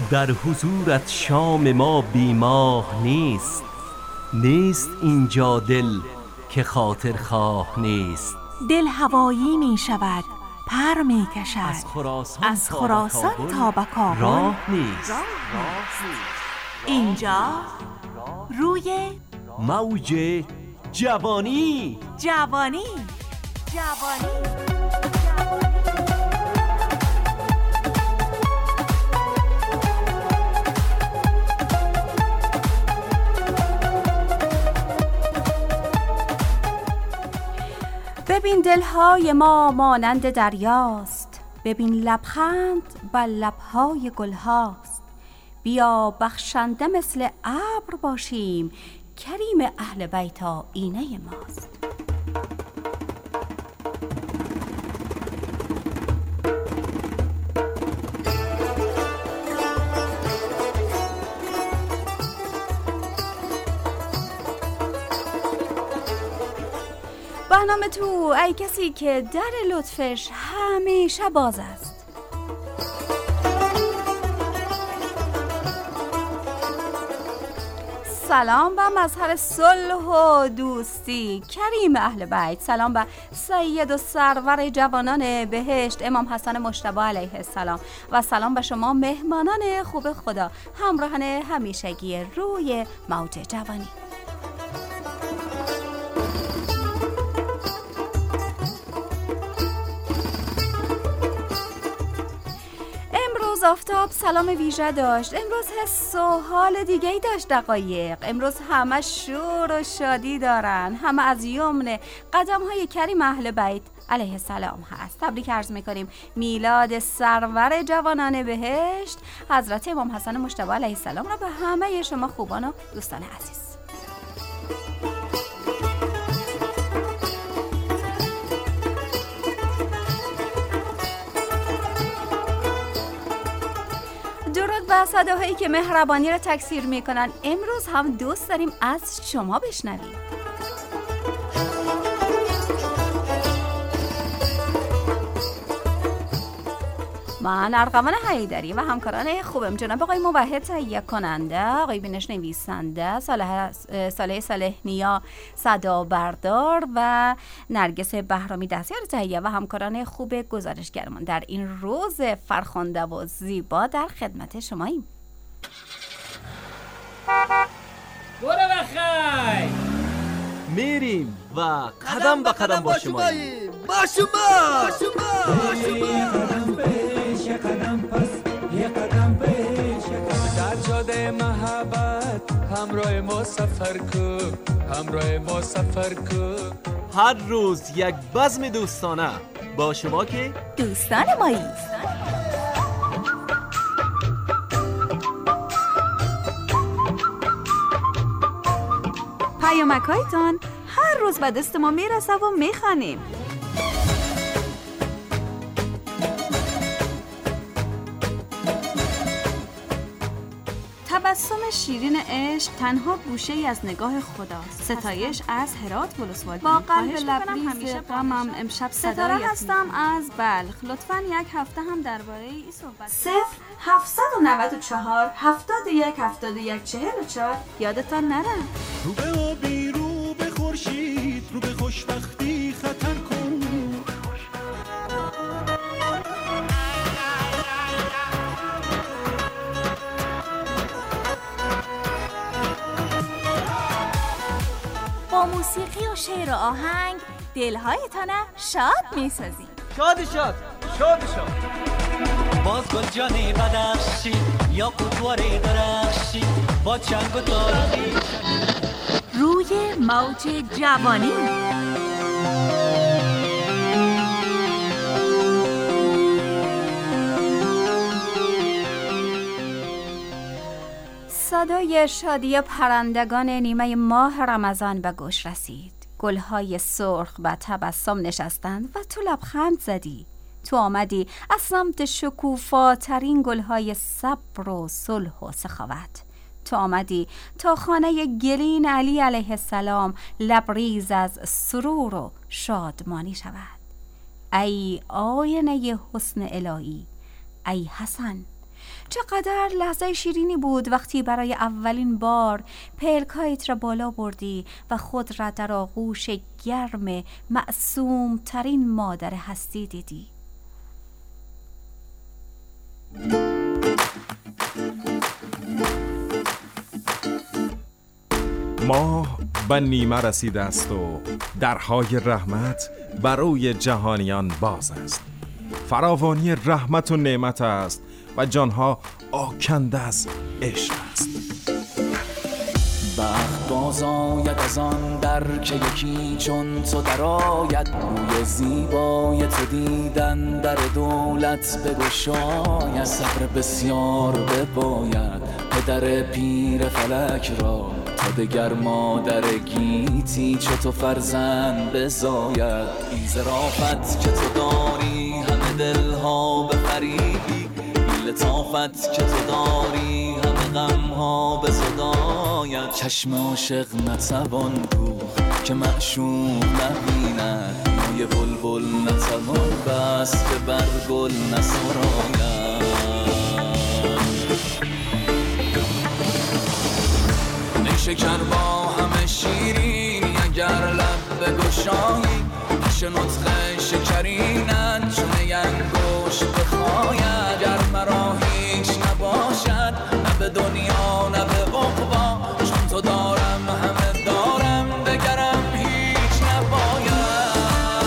در حضورت شام ما بیماه نیست. نیست اینجا دل که خاطر خواه نیست. دل هوایی می شود، پر می کشد، از خراسان تا به کابل راه نیست. اینجا روی موج جوانی. ببین دلهای ما مانند دریاست، ببین لبخند بر لبهای گلهاست. بیا بخشنده مثل ابر باشیم، کریم اهل بیت آینه ماست. برنامه تو ای کسی که در لطفش همیشه باز است. سلام به مظهر صلح و دوستی کریم اهل بیت. سلام به سید و سرور جوانان بهشت امام حسن مجتبی علیه السلام و سلام به شما مهمانان خوب خدا، همراهان همیشگی روی موج جوانی. آفتاب سلام ویژه داشت. امروز حس و حال دیگه ای داشت دقایق. امروز همه شور و شادی دارن، همه از یمن قدم های کریم اهل بیت علیه السلام هست. تبریک عرض میکنیم میلاد سرور جوانان بهشت حضرت امام حسن مجتبی علیه السلام را به همه شما خوبان و دوستان عزیز. و صداهایی که مهربانی را تکثیر میکنن امروز هم دوست داریم از شما بشنویم. من ارغوان حیدری و همکاران خوبم جناب آقای موحد تهیه کننده، آقای بینش نویسنده، صالح صالح نیا صدا بردار و نرگس بهرامی دستیار تهیه و همکاران خوب گزارشگرمان در این روز فرخنده و زیبا در خدمت شماییم. برو بخیر میریم و قدم به قدم با شماییم. یه قدم پس یه قدم پیش در جاده محبت همراه ما سفر کن، همراه ما سفر کن. هر روز یک بزم دوستانه با شما که دوستان مایی. پیامک‌هایتان هر روز به دست ما میرسه و میخوانیم. تبسم شیرین عشق تنها گوشه ای از نگاه خداست. ستایش از هرات ولسوالی. با قلب لبریز غمم امشب ستاره هستم از بلخ. لطفاً یک هفته هم درباره این صحبت 0794 71 71 44 یادتان نره. رو به آبی، رو به خورشید، رو به خوشبختی خطر کن. با موسیقی و شعر و آهنگ دلهایتان شاد میسازیم. شاد. باز گل جانی بدخشی یا قطواری درخشی با چنگ و تارخی روی موج جوانی. صدای شادی پرندگان نیمه ماه رمضان به گوش رسید. گلهای سرخ به تبسم نشستند و تو لبخند زدی. تو آمدی از سمت شکوفاترین گلهای صبر و صلح و سخاوت. تو آمدی تا خانه گلین علی علیه السلام لبریز از سرور و شادمانی شود. ای آینه حسن الهی، ای حسن، چقدر لحظه شیرینی بود وقتی برای اولین بار پلکایت را بالا بردی و خود را در آغوش گرم معصوم ترین مادر هستی دیدی. ماه به نیمه رسیده است و درهای رحمت برای جهانیان باز است. فراوانی رحمت و نعمت است و جانها آکنده از عشق است. بخت باز آید از آن در که یکی چون تو در آید، روی زیبای تو دیدن در دولت بگشاید. صبر بسیار بباید پدر پیر فلک را، تا دگر مادر گیتی چو تو فرزند بزاید. این ظرافت که تو داری همه دلها بفریبی، این لطافت که تو داری همه غمها بزداید. چشم عاشق نتوان دوخت که معشوق نبیند، نای بلبل نتوان بست که بر گل نسراید. شکر با همه شیرینی اگر لب بگشایی، پیش نطق شکرینت چون انگشت بخاید. گر مرا هیچ نباشد نه به دنیا نه به عقبی، چون تو دارم همه دارم دگرم هیچ نباید.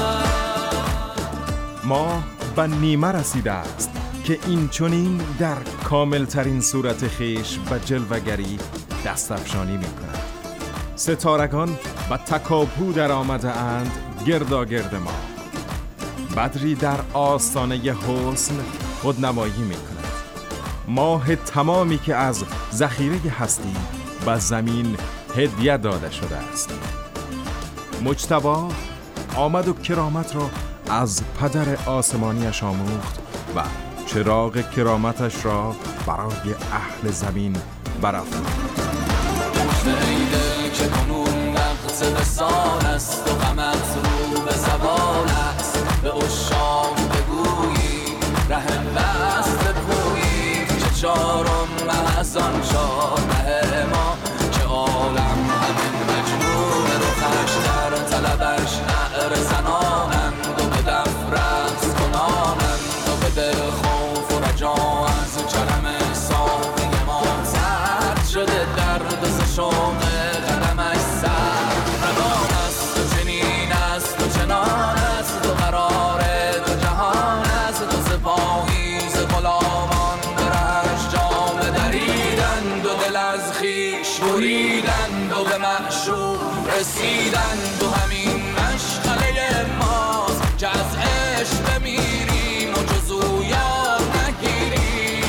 ماه به نیمه رسیده است که این چنین در کامل ترین صورت خیش و جلوگری دست افشانی می کند. ستارگان و تکاپو در آمده اند گرداگرد ما. بدری در آستانه حسن خودنمایی می کند. ماه تمامی که از ذخیره هستی و زمین هدیه داده شده است. مجتبی آمد و کرامت را از پدر آسمانیش آموخت و چراغ کرامتش را برای اهل زمین برافروخت. ای دل که کنون وقت وصال است و غمت رو به زوال است، به عشاق بگویی ره وصل بپویی که چارم از آن چاره ما، که عالم همین مجنون رخش در طلبش نعر زنانند و به دف رقص کنانند و به دل خوف و رجا از کرم ساقی ما زرد شده درد ز شوق قدمش سر روان است و چنین است و چنان است و قرار دو جهان است و سپاهی ز غلامان به رهش جامه دریدند و دل از خویش بریدند و به معشوق رسیدند و همین مشغله ماست که از عشق بمیریم و جز او یاد نگیریم.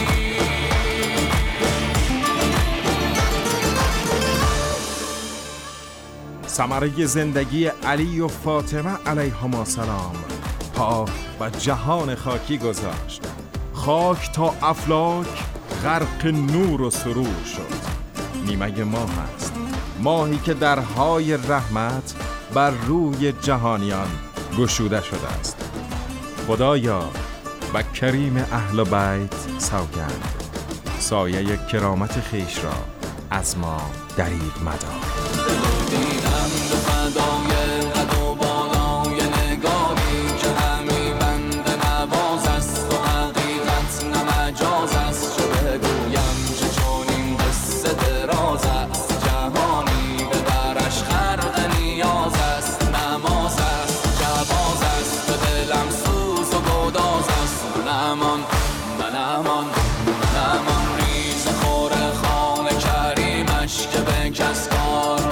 ثمره زندگی علی و فاطمه علیهما السلام پا و جهان خاکی گذاشت. خاک تا افلاک غرق نور و سرور شد. نیمه ماه است، ماهی که درهای رحمت بر روی جهانیان گشوده شده است. خدایا و کریم اهل بیت سوگند، سایه کرامت خیش را از ما دریغ مدار. دیدم به فدای قد و بالای نگاری که همی بند نواز است و حقیقت نمجاز است. چه بگویم چه چونین قصه دراز است، جهانی به برش خرق نیاز است. نماز است جواز است به دلم سوز و گداز است. من امان ریز خور خان کریمش که به کس کار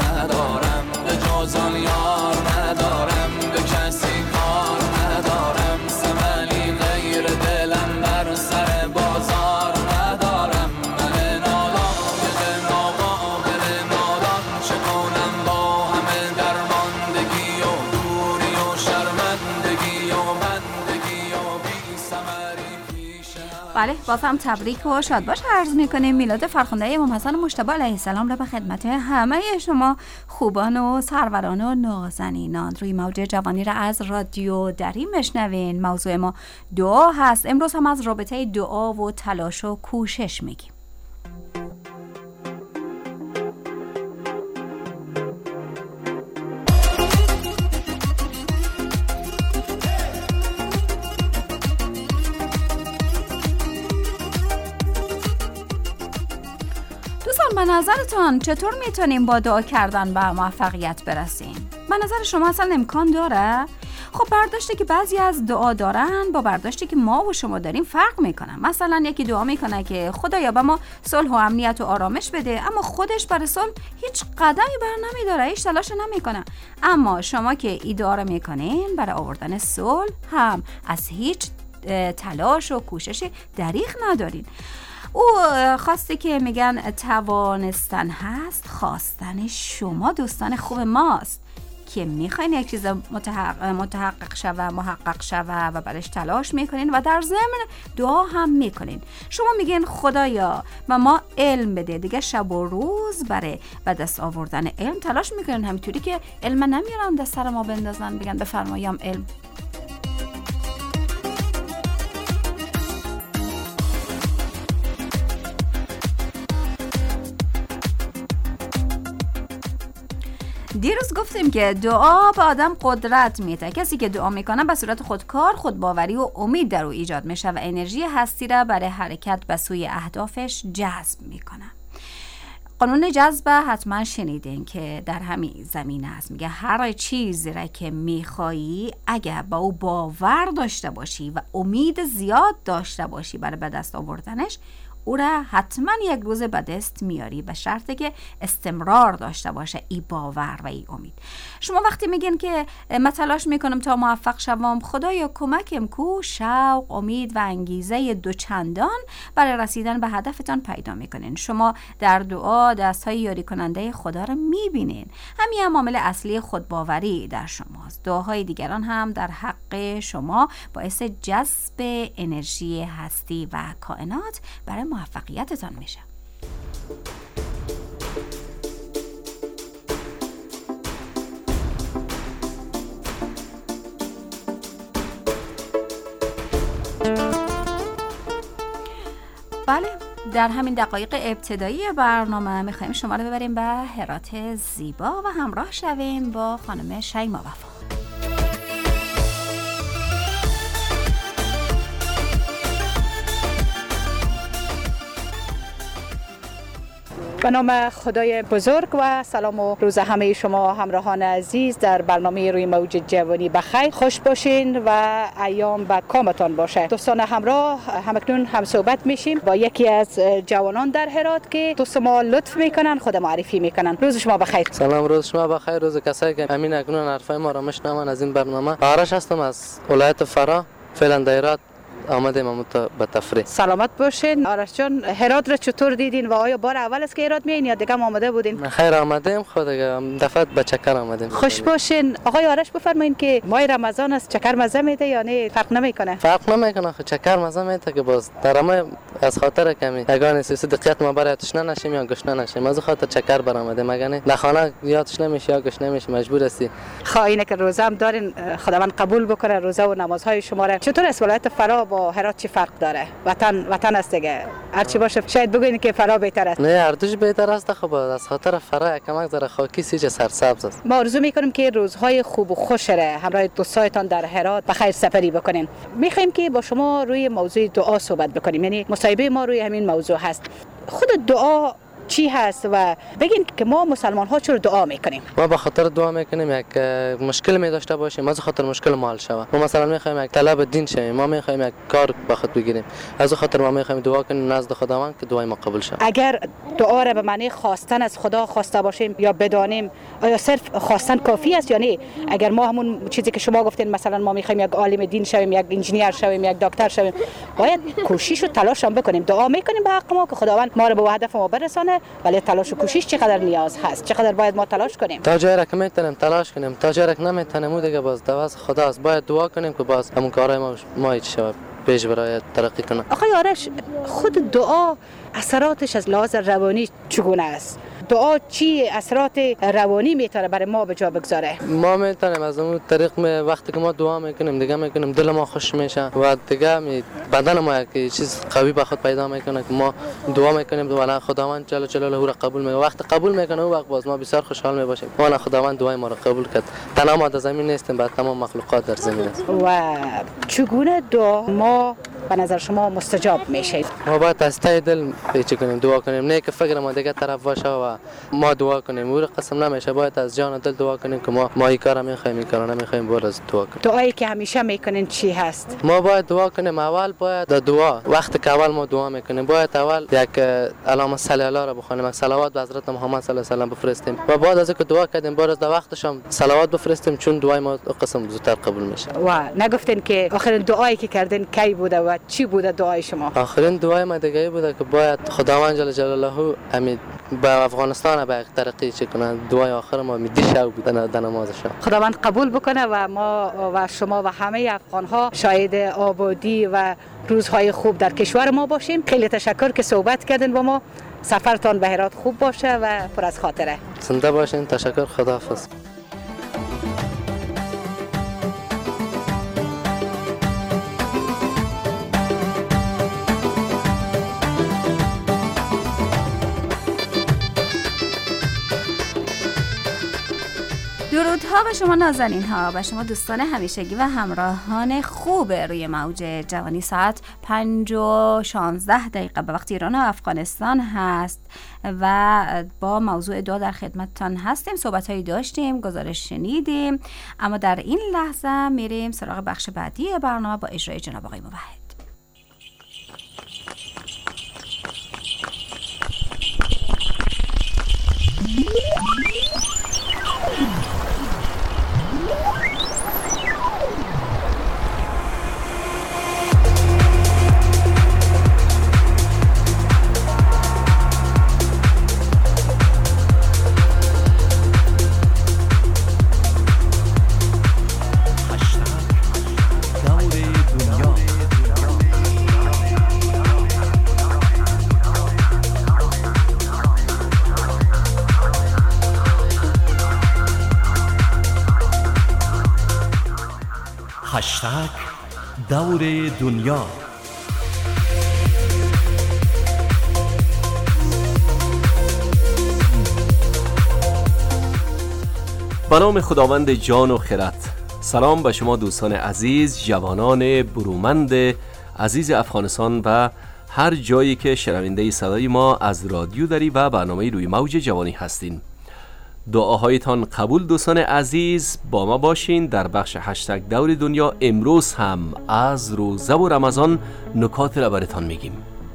بله، باز هم تبریک و شادباش عرض میکنیم. میلاد فرخنده امام حسن مجتبی علیه السلام را به خدمت همه شما خوبان و سروران و نازنینان روی موج جوانی را از رادیو دری میشنوین. موضوع ما دعا هست. امروز هم از رابطه دعا و تلاش و کوشش میگیم. به نظرتون چطور میتونیم با دعا کردن به موفقیت برسیم؟ به نظر شما اصلا امکان داره؟ خب برداشتی که بعضی از دعا دارن با برداشتی که ما و شما داریم فرق میکنن. مثلا یکی دعا میکنه که خدایا به ما صلح و امنیت و آرامش بده، اما خودش برای صلح هیچ قدمی بر نمیداره، هیچ تلاش نمیکنه. اما شما که این دعا رو میکنین برای آوردن صلح هم از هیچ تلاش و کوشش دریغ ندارین. او خواسته که میگن توانستن هست، خواستن شما دوستان خوب ماست که میخواین یک چیز متحقق شوه، محقق شوه و برش تلاش میکنین و در ضمن دعا هم میکنین. شما میگین خدایا و ما علم بده، دیگه شب و روز برای به دست آوردن علم تلاش میکنین، همینطوری که علم نمیارن دست سر ما بندازن بگن بفرماییم علم. دیروز گفتیم که دعا به آدم قدرت میده. کسی که دعا میکنه به صورت خودکار خودباوری و امید در او ایجاد میشه و انرژی هستی را برای حرکت به سوی اهدافش جذب میکنه. قانون جذب حتما شنیدین که در همین زمینه هست. میگه هر چیزی را که میخوایی اگر با او باور داشته باشی و امید زیاد داشته باشی برای به دست آوردنش، او را حتما یک روز به دست میاری، به شرطی که استمرار داشته باشه ای باور و ای امید. شما وقتی میگین که من تلاش میکنم تا موفق شوم، خدایا کمکم کو، شوق، امید و انگیزه دوچندان برای رسیدن به هدفتان پیدا میکنین. شما در دعا دستهای یاری کننده خدا رو میبینین. همین عامل اصلی خودباوری در شماست. دعاهای دیگران هم در حق شما باعث جذب انرژی هستی و کائنات برای موفقیتتان میشه. بله، در همین دقایق ابتدایی برنامه میخوایم شما رو ببریم به هرات زیبا و همراه شویم با خانم شیما وفا. به نام خدای بزرگ و سلام و روز همه شما همراهان عزیز در برنامه روی موج جوانی بخیر. خوش باشین و ایام به کامتان باشه. دوستان همراه همکنون هم صحبت میشیم با یکی از جوانان در هرات که دوست ما لطف میکنن، خود معرفی میکنن. روز شما بخیر. سلام، روز شما بخیر. روز کسایی که همین اکنون حرفای ما را میشنون از این برنامه. آرش هستم از ولایت فرا، فعلا در هرات آمدیم امروز به تفریح. سلامت باشین. آرش جان، هرات را چطور دیدین و آیا بار اول است که هرات میایین یا دیگه آمده بودین؟ خیر آمدیم، خود دفعه به چکر آمدیم. خوش باشین. آقای آرش بفرمایید که ماه رمضان است، چکر مزه میده یا نه فرق نمیکنه؟ فرق نمیکنه، خود چکر مزه میده که باز در ما از خاطر کمی یگان 30 دقیقه ما برای تشنه نشیم یا گشنه نشیم، از خاطر چکر برآمدیم. مگه نه در خانه یا تشنه میشی یا گشنه میشی، مجبور هستی. خواهینه که روزه هم دارین، خداوند قبول بکنه روزه و نمازهای شما را. چطور است ولایت فرا با هرات چه فرق داره؟ وطن است دیگه، هر چی باشه شاید بگوین که فرا بهتر است. نه، هر دوش بهتر است. خب از خاطر فرا کمک ذره خاکی سیج سرسبز است. ما آرزو میکنیم که روزهای خوب و خوش را همراه دوستایتان در هرات به خیر سپری بکنین. میخوایم که با شما روی موضوع دعا صحبت بکنیم، یعنی مصاحبه ما روی همین موضوع هست. خود دعا چی هست و بگین که ما مسلمان ها چرا دعا میکنیم؟ ما به خاطر دعا میکنیم یک مشکل می داشته باشیم، از خاطر مشکل ما حل شود. ما مثلا میخوایم یک طلب دین شویم، ما میخوایم یک کار به خود بگیریم، از خاطر ما میخوایم دعا کنیم نزد خداوند که دعای ما قبول شود. اگر دعا را به معنی خواستن از خدا خواسته باشیم یا بدانیم، آیا صرف خواستن کافی است یا نه؟ اگر ما همون چیزی که شما گفتین، مثلا ما میخوایم یک عالم دین شویم، یک انجینیر شویم، یک دکتر شویم، باید کوشش و تلاش هم بکنیم. دعا میکنیم به حق ما که خداوند ما را به هدف ما برسانه، ولی تلاش و کوشش چقدر نیاز هست، چقدر باید ما تلاش کنیم. تا جایی که میتونیم تلاش کنیم، تا جایی که نمیتونیم دیگه باز دواز خداست. باید دعا کنیم که باز همون کارهای ما هیچ شود. پیش برای ترقی کنه. آقای آرش، خود دعا اثراتش از لحاظ روانی چگونه است؟ دعا چی اثرات روانی میتونه برای ما به جا بگذاره؟ ما میتونیم از اون طریق وقتی که ما دعا میکنیم دیگه میکنیم دل ما خوش میشه و دیگه بدن ما یک چیز قوی به خود پیدا میکنه که ما دعا میکنیم و خداوند جل جلاله او را قبول میکنه. وقتی قبول میکنه اون وقت باز ما بسیار خوشحال میباشیم. والا خداوند دعای ما را قبول کرد. تنها ما در زمین نیستیم، بعد تمام مخلوقات در زمین است. و چگونه دعا ما به نظر شما مستجاب میشه؟ ما باید از ته دل چی کنیم، دعا کنیم، نه که فکر ما دیگه طرف باشه و ما دعا کنیم. او قسم نمیشه، باید از جان و دل دعا کنیم که ما این کارا میخوایم، این کارا نمیخوایم، باید از دعا کنیم. دعایی که همیشه میکنین چی هست؟ ما باید دعا کنیم. اول باید دعا، وقتی که اول ما دعا میکنیم باید اول یک اللهم صل علی را بخونیم، یک صلوات به حضرت محمد صلی الله علیه و سلم بفرستیم و بعد از اینکه دعا کردیم باید در وقتش هم صلوات بفرستیم، چون دعای ما قسم زودتر قبول میشه. و نگفتین که آخرین دعایی که کردین کی بوده و چی بوده دعای شما؟ آخرین دعای ما دیگه بوده که باید خداوند جل جلاله امید به افغانستان به ترقی چه کنه. دعای آخر ما میدی شو بودن در نماز شب. خداوند قبول بکنه و ما و شما و همه افغان ها شاهد آبادی و روزهای خوب در کشور ما باشیم. خیلی تشکر که صحبت کردین با ما. سفرتان به هرات خوب باشه و پر از خاطره. زنده باشین. تشکر. خداحافظ. درودها به شما نازنین ها، به شما دوستان همیشگی و همراهان خوب روی موج جوانی. ساعت 5:16 به وقت ایران و افغانستان هست و با موضوع دعا در خدمتتان هستیم. صحبت هایی داشتیم، گزارش شنیدیم، اما در این لحظه میریم سراغ بخش بعدی برنامه با اجرای جناب آقای موحد. هشتگ دور دنیا. به نام خداوند جان و خرد. سلام به شما دوستان عزیز، جوانان برومند عزیز افغانستان و هر جایی که شنونده صدای ما از رادیو داری و برنامه روی موج جوانی هستین. دعاهایتان قبول دوستان عزیز. با ما باشین در بخش هشتگ دور دنیا. امروز هم از روزه و رمضان نکات را براتان میگیم.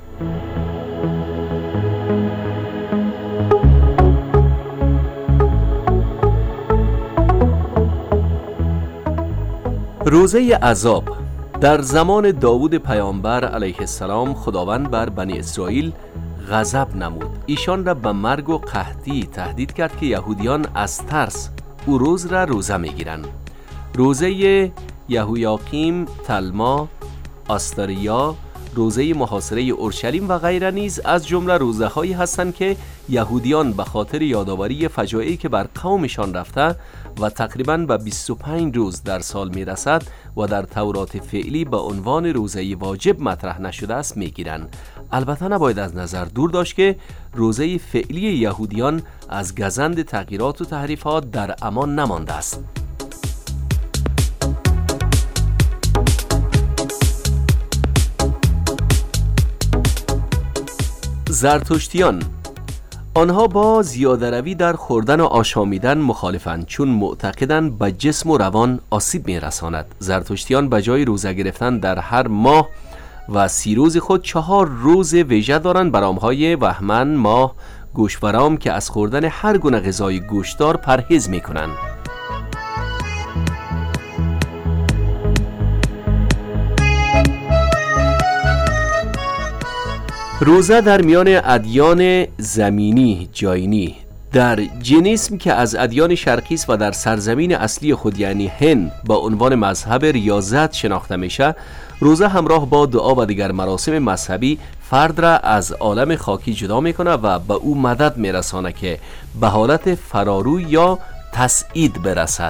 روزه عذاب. در زمان داوود پیامبر علیه السلام خداوند بر بنی اسرائیل غضب نمود. ایشان را به مرگ و قحطی تهدید کرد که یهودیان از ترس او روز را روزه میگیرند. روزه یهویاقیم، تلما، آستاریا، روزه محاصره اورشلیم و غیره نیز از جمله روزه‌هایی هستند که یهودیان به خاطر یادآوری فجایعی که بر قومشان رفته و تقریباً به 25 روز در سال میرسد و در تورات فعلی به عنوان روزه واجب مطرح نشده است میگیرند. البته نباید از نظر دور داشت که روزه فعلی یهودیان از گزند تغییرات و تحریفات در امان نمانده است. زرتشتیان، آنها با زیاده روی در خوردن و آشامیدن مخالفند، چون معتقدند به جسم و روان آسیب میرساند. زرتشتیان به جای روزه گرفتن در هر ماه و 30 روز خود 4 روز ویژه دارند. برامهای بهمن ماه گوشتورام که از خوردن هر گونه غذای گوشتدار پرهیز میکنند. روزه در میان ادیان زمینی جاینی در جینیسم که از ادیان شرقی است و در سرزمین اصلی خود یعنی هند با عنوان مذهب ریاضت شناخته میشه، روزه همراه با دعا و دیگر مراسم مذهبی فرد را از عالم خاکی جدا میکنه و به او مدد میرسانه که به حالت فراروی یا تسعید برسد.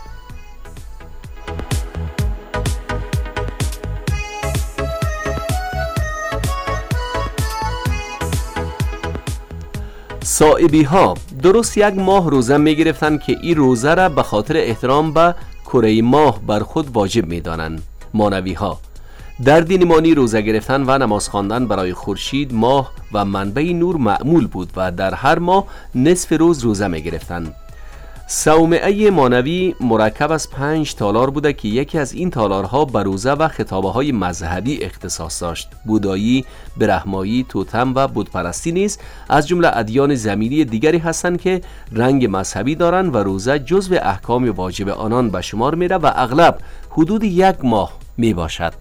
صائبی ها درست 1 ماه روزه می گرفتند که این روزه را به خاطر احترام به کره ماه بر خود واجب می دانند. مانوی ها در دین مانی روزه گرفتن و نماز خواندن برای خورشید، ماه و منبع نور معمول بود و در هر ماه نصف روز روزه می گرفتند. صومعه مانوی مرکب از 5 تالار بوده که یکی از این تالارها به روزه و خطابه های مذهبی اختصاص داشت. بودایی، برهمایی، توتم و بتپرستی نیز از جمله ادیان زمینی دیگری هستند که رنگ مذهبی دارند و روزه جزو احکام واجب آنان به شمار میره و اغلب حدود 1 ماه می باشد.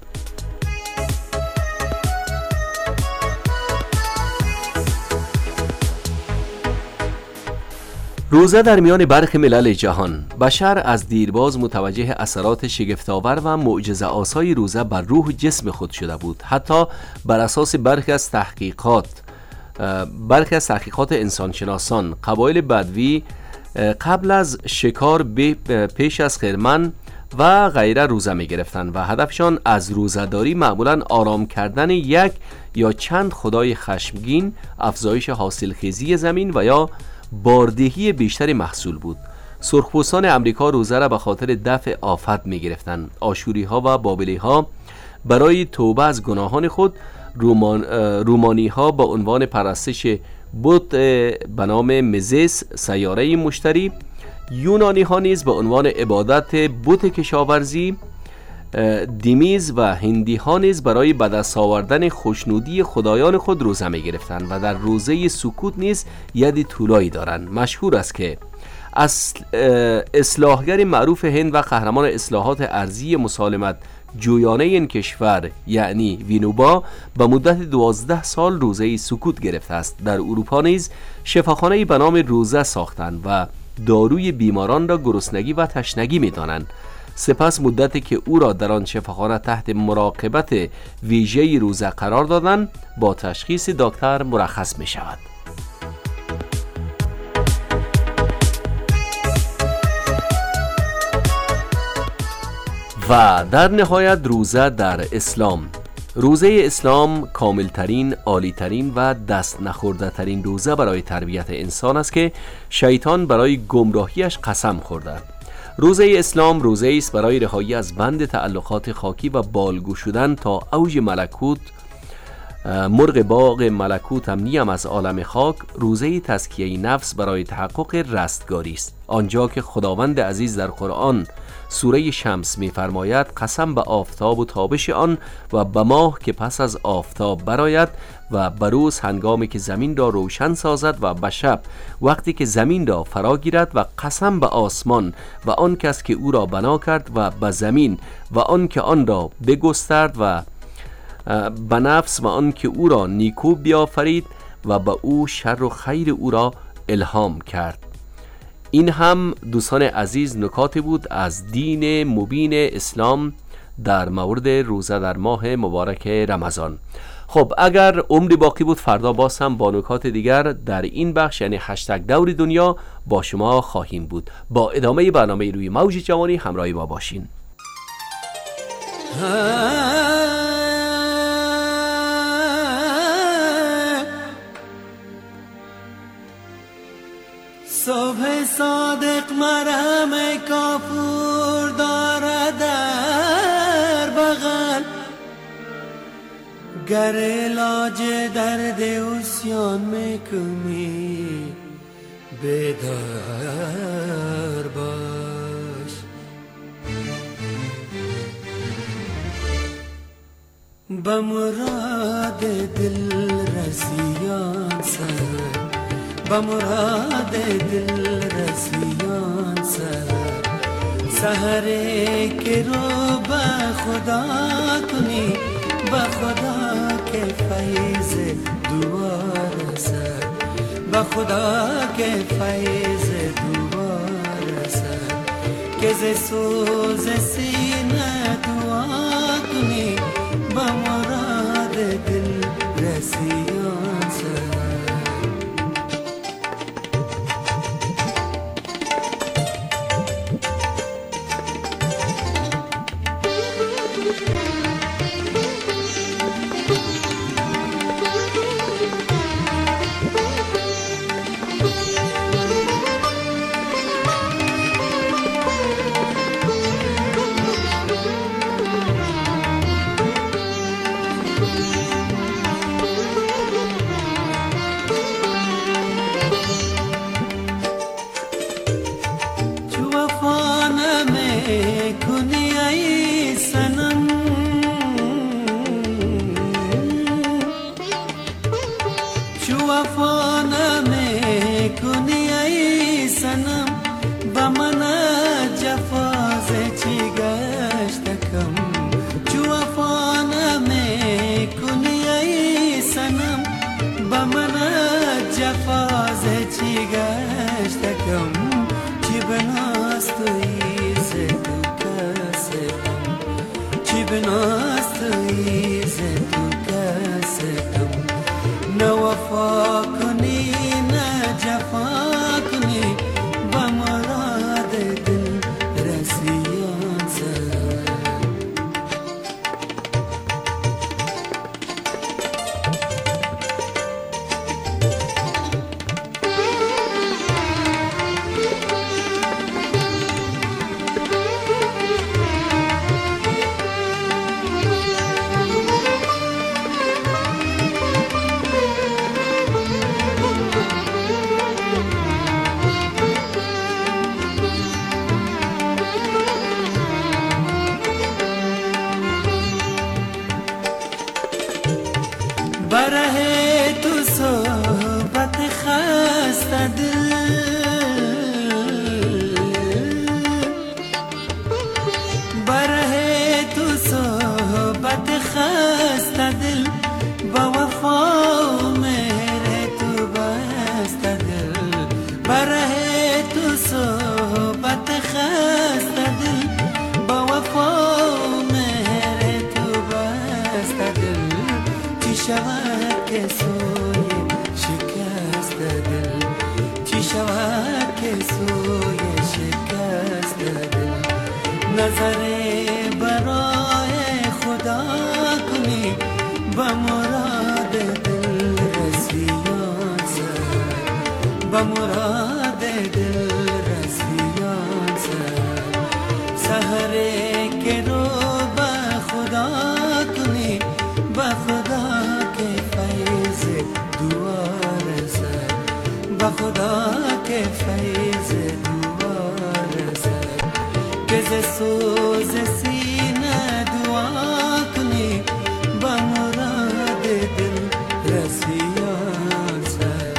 روزه در میان برخی ملل جهان. بشر از دیرباز متوجه اثرات شگفت‌آور و معجزه‌آسای روزه بر روح و جسم خود شده بود. حتی بر اساس برخی از تحقیقات انسانشناسان، قبایل بدوی قبل از شکار پیش از خرمن و غیره روزه می گرفتند و هدفشان از روزه‌داری معمولاً آرام کردن یک یا چند خدای خشمگین، افزایش حاصلخیزی زمین و یا باردهی بیشتر محصول بود. سرخپوستان امریکا روزه را به خاطر دفع آفت می گرفتند. آشوری ها و بابلی ها برای توبه از گناهان خود، رومانی ها با عنوان پرستش بت به نام مزس سیاره مشتری، یونانی ها نیز به عنوان عبادت بت کشاورزی، دیمیز و هندی ها نیز برای به دست آوردن خوشنودی خدایان خود روزه می گرفتند و در روزه سکوت نیز یدی طولایی دارند. مشهور است که اصلاحگر معروف هند و قهرمان اصلاحات ارضی مسالمت جویانه این کشور یعنی وینوبا به مدت 12 سال روزه سکوت گرفته است. در اروپا نیز شفاخانه‌ای به نام روزه ساختند و داروی بیماران را گرسنگی و تشنگی می دانند. سپس مدتی که او را در آن شفاخانه تحت مراقبت ویژه روزه قرار دادند، با تشخیص دکتر مرخص می شود. و در نهایت روزه در اسلام. روزه اسلام کاملترین، عالیترین و دست نخورده ترین روزه برای تربیت انسان است که شیطان برای گمراهیش قسم خورده. روزه اسلام روزه است برای رهایی از بند تعلقات خاکی و بالگو شدن تا اوج ملکوت. مرغ باغ ملکوت هم نیم از عالم خاک. روزه تزکیه نفس برای تحقق رستگاری است، آنجا که خداوند عزیز در قرآن سوره شمس می‌فرماید قسم به آفتاب و تابش آن و به ماه که پس از آفتاب برآید و به روز هنگامی که زمین را روشن سازد و به شب وقتی که زمین را فرا گیرد، و قسم به آسمان و آن کس که او را بنا کرد و به زمین و آن که آن را بگسترد و به نفس و آن که او را نیکو بیافرید و به او شر و خیر او را الهام کرد. این هم دوستان عزیز نکاتی بود از دین مبین اسلام در مورد روزه در ماه مبارک رمضان. خب اگر عمری باقی بود فردا باز هم با نکات دیگر در این بخش یعنی هشتگ دور دنیا با شما خواهیم بود. با ادامه برنامه روی موج جوانی همراهی ما باشین. صبح صادق مرهم کافور دارد در بغل، گر علاج درد عصیان میکنی بیدار باش. به مراد دل رسیان سر، به مراد دل رسیان سر، سحره که رو به خدا کنی، به خدا که فیض دوار سر، به خدا که فیض دوباره سر که ز سوز سینه دعا کنی با مراد دل رسیان سر. بره تو صحبت خسته دل بره تو صحبت خسته دل با وفا و مهر تو بسته دل بره تو صحبت خسته دل با وفا و مهر تو بسته دل چی شود که سوی شکست دل چی شود که سوی شکست دل نظر برای خدا کنی با مراد دل رسیان سر با مراد دل رسیان سر سحر که رو با خدا کنی با خدا که فیض دوار سر با خدا که فیض دوار سر که ز سوز سینه دعا کنی با مراد دل رسیان سر.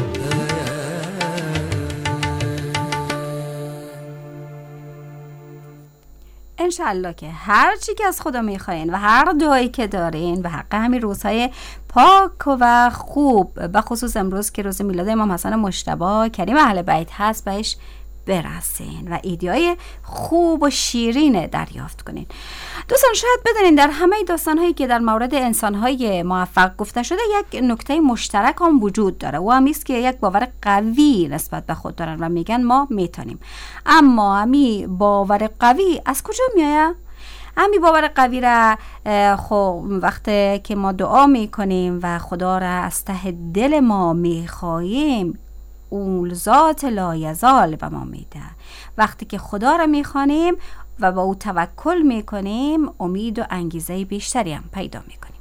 انشالله که هر چی که از خدا میخواین و هر دعایی که دارین و حق همین روزهای پاک و خوب به خصوص امروز که روز میلاد امام حسن مجتبی کریم اهل بیت هست بهش برسین و ایده‌های خوب و شیرین دریافت کنین. دوستان شاید بدونین در همه داستان‌هایی که در مورد انسان‌های موفق گفته شده یک نکته مشترک هم وجود داره و هم است که یک باور قوی نسبت به خود دارن و میگن ما میتونیم. اما همی باور قوی از کجا میاد؟ همی باور قوی را خب وقتی که ما دعا میکنیم و خدا را از ته دل ما میخواهیم اون ذات لایزال به ما میده. وقتی که خدا را میخوانیم و با او توکل میکنیم امید و انگیزه بیشتری هم پیدا میکنیم.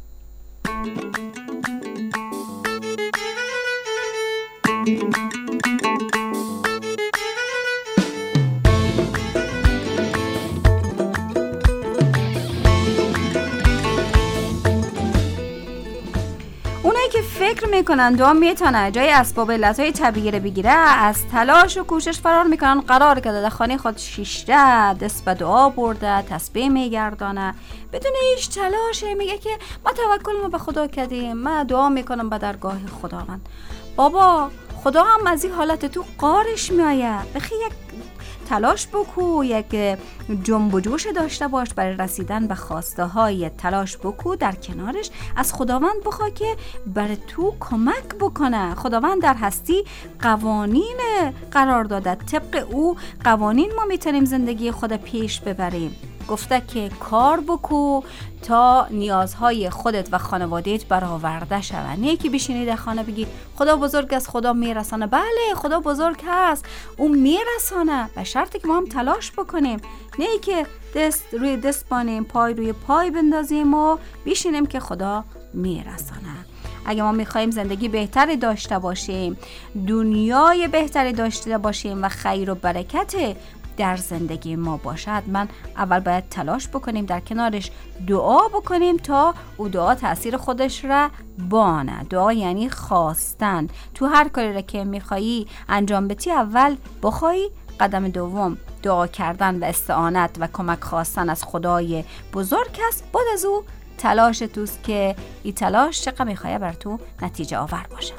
اونایی که فکر میکنن دعا میتونه جای اسباب علتهای طبیعی رو بگیره از تلاش و کوشش فرار میکنن. قرار که در خانه خود شیشته دست به دعا برده تسبیح میگردانه بدون هیچ تلاشه، میگه که ما توکل ما به خدا کردیم، من دعا میکنم به درگاه خداوند. بابا خدا هم از این حالت تو قارش میآید. بخی یک تلاش بکو، یک جنب و جوش داشته باش برای رسیدن به خواسته های تلاش بکو، در کنارش از خداوند بخوا که بر تو کمک بکنه. خداوند در هستی قوانین قرار داده، طبق او قوانین ما میتونیم زندگی خود پیش ببریم. گفته که کار بکو تا نیازهای خودت و خانوادهت برآورده شود. نه که بشینی در خانه بگی خدا بزرگ است، خدا میرسانه. بله خدا بزرگ هست، او میرسانه، به شرطی که ما هم تلاش بکنیم. نه که دست روی دست بانیم، پای روی پای بندازیم و بشینیم که خدا میرسانه. اگه ما میخواییم زندگی بهتری داشته باشیم، دنیای بهتری داشته باشیم و خیر و برکت در زندگی ما باشد، من اول باید تلاش بکنیم، در کنارش دعا بکنیم تا او دعا تأثیر خودش را بانه. دعا یعنی خواستن. تو هر کاری را که میخوایی انجام بدی اول بخوای، قدم دوم دعا کردن و استعانت و کمک خواستن از خدای بزرگ است. بعد از او تلاش توست که این تلاش چقدر میخواه بر تو نتیجه آور باشه.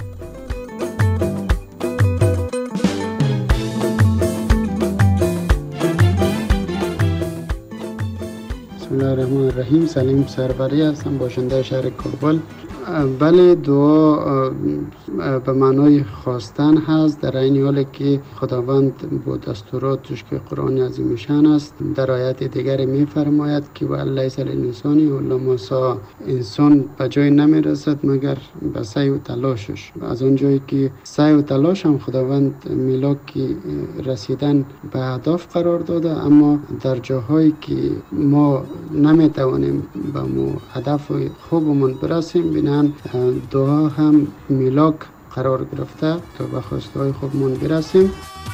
بسم الله الرحمن الرحیم. سلیم سربری هستم، باشنده شهر کابل. بله، دعا به معنای خواستن هست، در این حالی که خداوند با دستوراتش که قرآن عظیم شان است در آیات دیگر می فرماید که و لیس للانسان الا ما سعی، انسان به جای نمی رسد مگر به سعی و تلاشش. از اون جایی که سعی و تلاش هم خداوند میلاک رسیدن به هدف قرار داده، اما در جاهایی که ما نمی توانیم به هدف خوبمون برسیم، بنابراین دعا هم میلاک قرار گرفته تا به خواسته های خوبمون برسیم.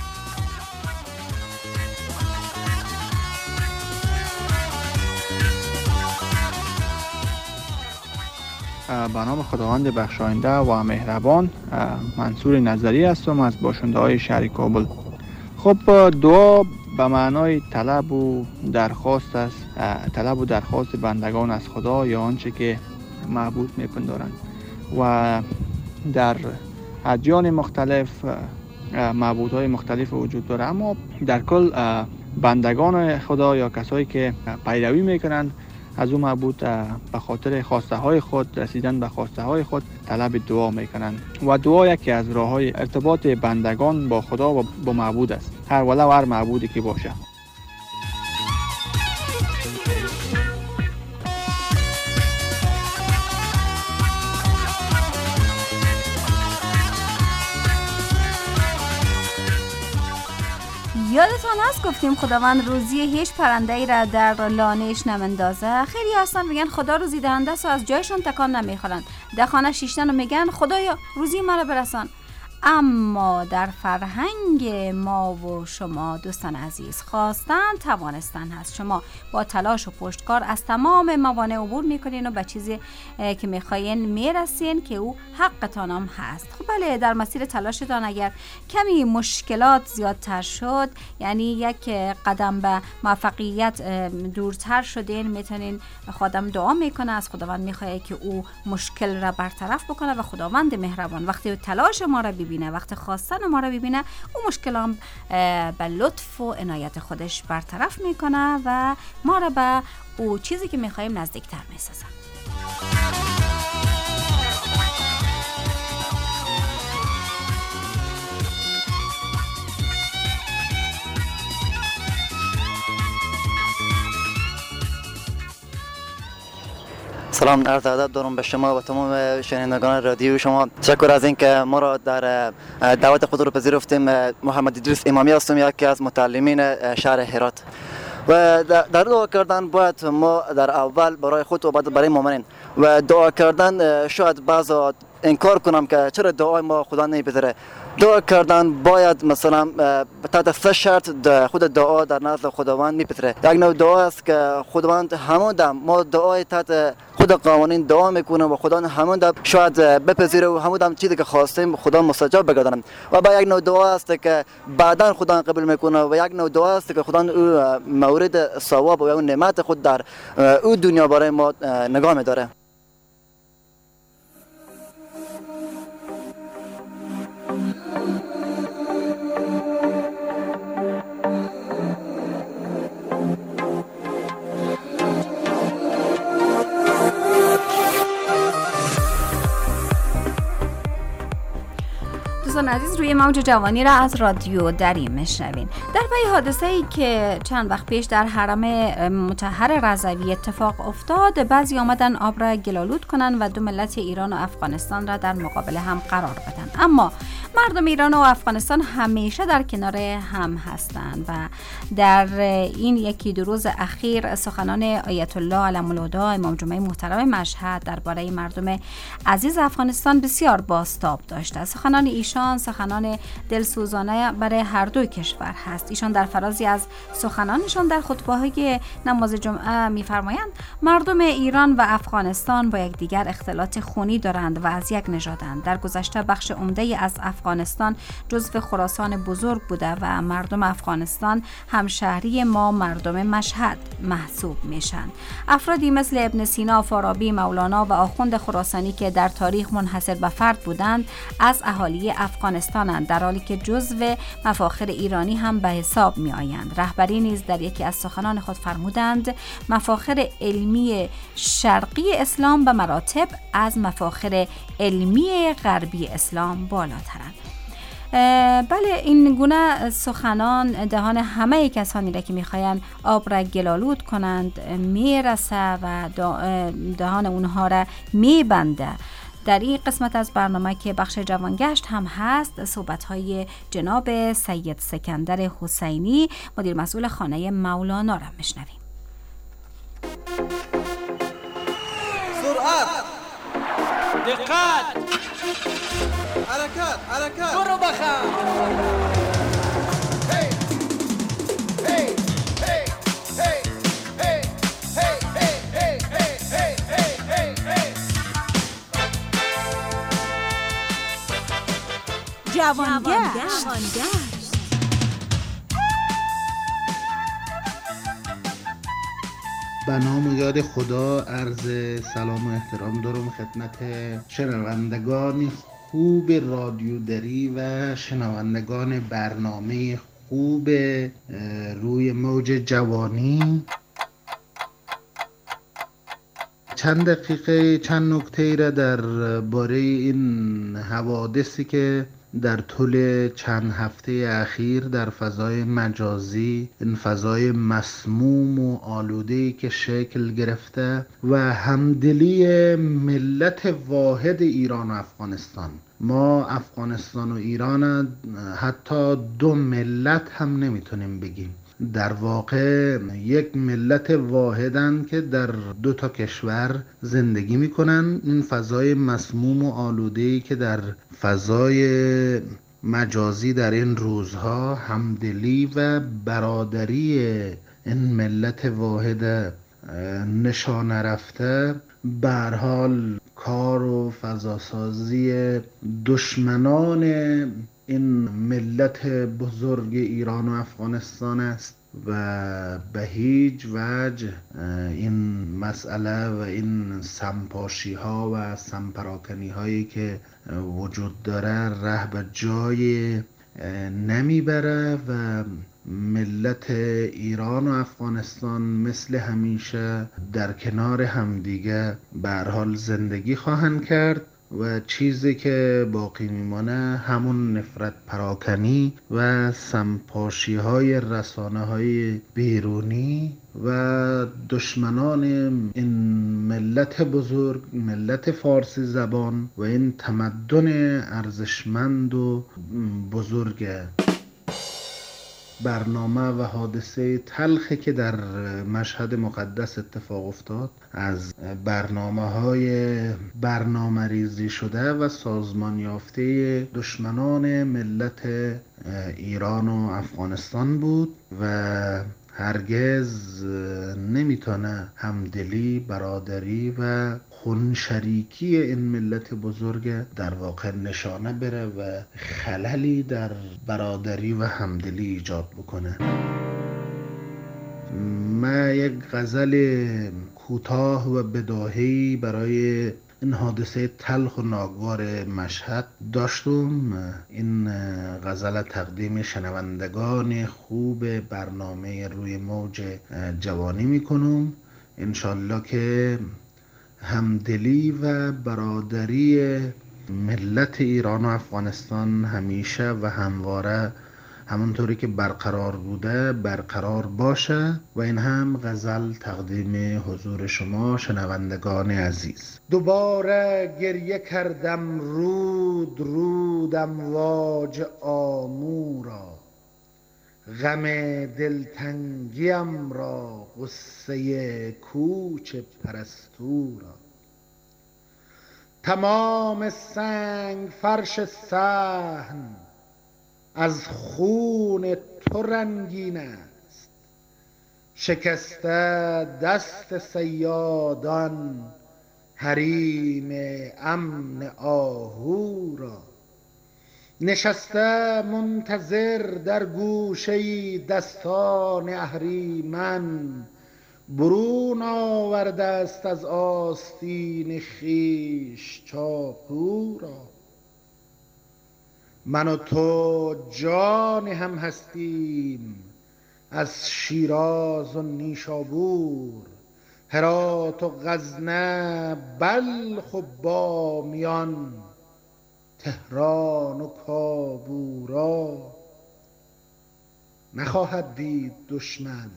به نام خداوند بخشاینده و مهربان. منصور نظری هستم از باشنده های شهر کابل. خب دعا به معنای طلب و درخواست است، طلب و درخواست بندگان از خدا یا آنچه که معبود میپندارند و در ادیان مختلف معبودهای مختلف وجود داره، اما در کل بندگان خدا یا کسایی که پیروی میکنند از اون معبود به خاطر خواسته های خود، رسیدن به خواسته های خود طلب دعا میکنند و دعا یکی از راه های ارتباط بندگان با خدا و با معبود است، هر ولو هر معبودی که باشه. یادتان هست گفتیم خداوند روزی هیچ پرنده‌ای را در لانه‌اش نمندازه. خیلی هستن میگن خدا روزی دهنده است و از جایشون تکان نمیخورن، در خانه شیشتن و میگن خدایا روزی مرا برسان. اما در فرهنگ ما و شما دوستان عزیز، خواستن توانستن هست. شما با تلاش و پشتکار از تمام موانع عبور میکنین و به چیزی که میخواین میرسین که او حقتان هم هست. خب بله، در مسیر تلاشتان اگر کمی مشکلات زیادتر شد، یعنی یک قدم به موفقیت دورتر شدین، میتونین خودم دعا میکنه، از خداوند میخواه که او مشکل را برطرف بکنه و خداوند مهربان وقتی تلاش ما را ببینه، وقتی خواستن ما را ببینه، اون مشکل هم به لطف و عنایت خودش برطرف میکنه و ما را به او چیزی که میخواییم نزدیکتر میسازه. سلام، عرض ادب دارم به شما و تمام شنوندگان رادیو شما. تشکر از اینکه ما را در دعوت خود رو پذیرفتیم. محمد ادریس امامی هستم، یکی از متعلمین شهر هرات. و در دعا کردن باید ما در اول برای خود و بعد برای مؤمنین و دعا کردن شاید بعضا انکار کنم که چرا دعای ما خدا نمیپذیره. دعا کردن باید مثلا تحت 3 شرط خود دعا در نزد خداوند میپذیره. یک نوع دعا است که خداوند همون دم ما دعای تحت خود قوانین دعا میکنه و خدا همون دم شاید بپذیره و همون دم چیزی که خواستیم خدا مستجاب بگردن. و با یک نوع دعا است که بعداً خدا قبول میکنه و یک نوع دعا است که خدا مورد ثواب و اون نعمت خود در او دنیا برای ما نگاه میداره. دوستان عزیز، روی موج جوانی را از رادیو دری میشنوین. در پی حادثه‌ای که چند وقت پیش در حرم مطهر رضوی اتفاق افتاد، بعضی آمدن آب را گلالود کنن و دو ملت ایران و افغانستان را در مقابل هم قرار بدن. اما مردم ایران و افغانستان همیشه در کنار هم هستند و در این یکی دو روز اخیر سخنان آیت الله علم الهدی امام جمعه محترم مشهد درباره مردم عزیز افغانستان بسیار بازتاب داشته. سخنان ایشان سخنان دلسوزانه برای هر دو کشور هست. ایشان در فرازی از سخنانشان در خطبه‌های نماز جمعه می‌فرمایند مردم ایران و افغانستان با یکدیگر اختلاط خونی دارند و از یک نژادند. در گذشته بخش عمده از افغانستان جزو خراسان بزرگ بوده و مردم افغانستان همشهری ما مردم مشهد محسوب میشن. افرادی مثل ابن سینا، فارابی، مولانا و آخوند خراسانی که در تاریخ منحصر به فرد بودند از اهالی افغانستانند، در حالی که جزو مفاخر ایرانی هم به حساب می آیند. رهبری نیز در یکی از سخنان خود فرمودند مفاخر علمی شرقی اسلام به مراتب از مفاخر علمی غربی اسلام بالاترند. بله، این گونه سخنان دهان همه کسانی را که میخواین آب را گلالود کنند میرسه و دهان اونها را میبنده. در این قسمت از برنامه که بخش جوانگشت هم هست، صحبت‌های جناب سید سکندر حسینی مدیر مسئول خانه مولانا را میشنویم. سرعت، دقت، حرکت، برو بخم. هی هی هی هی هی هی هی هی. جوانگشت. به نام و یاد خدا عرض سلام و احترام دارم خدمت شنوندگان خوب رادیو دری و شنوندگان برنامه خوب روی موج جوانی. چند دقیقه چند نکته را در باره این حوادثی که در طول چند هفته اخیر در فضای مجازی، این فضای مسموم و آلوده‌ای که شکل گرفته و همدلی ملت واحد ایران و افغانستان، ما افغانستان و ایران حتی دو ملت هم نمیتونیم بگیم، در واقع یک ملت واحدن که در دو تا کشور زندگی میکنن. این فضای مسموم و آلوده‌ای که در فضای مجازی در این روزها همدلی و برادری این ملت واحد نشانه رفته، به هر حال کار و فضاسازی دشمنان این ملت بزرگ ایران و افغانستان است و به هیچ وجه این مسئله و این سمپاشی ها و سمپراکنی هایی که وجود داره ره به جای نمیبره و ملت ایران و افغانستان مثل همیشه در کنار همدیگه به هر حال زندگی خواهند کرد و چیزی که باقی میمانه همون نفرت پراکنی و سمپاشی های رسانه های بیرونی و دشمنان این ملت بزرگ، ملت فارسی زبان و این تمدن ارزشمند و بزرگه. برنامه و حادثه تلخی که در مشهد مقدس اتفاق افتاد از برنامه ریزی شده و سازمان یافته دشمنان ملت ایران و افغانستان بود و هرگز نمیتونه همدلی، برادری و خون شریکی این ملت بزرگ در واقع نشانه بره و خللی در برادری و همدلی ایجاد بکنه. من یک غزل کوتاه و بداهه‌ای برای این حادثه تلخ و ناگوار مشهد داشتم. این غزل تقدیم شنوندگان خوب برنامه روی موج جوانی میکنم. انشالله که همدلی و برادری ملت ایران و افغانستان همیشه و همواره همونطوری که برقرار بوده برقرار باشه و این هم غزل تقدیم حضور شما شنوندگان عزیز. دوباره گریه کردم رود رودم واج آمورا، غم دلتنگیم را غصه کوچ پرستورا. تمام سنگ فرش صحن از خون تو رنگین است، شکسته دست صیادان حریم امن آهو را. نشسته منتظر در گوشه دستان اهریمن، برون آورده است از آستین خویش چاقو را. من و تو جان هم هستیم از شیراز و نیشابور، هرات و غزنه بلخ و بامیان، تهران و کابورا. نخواهد دید دشمن،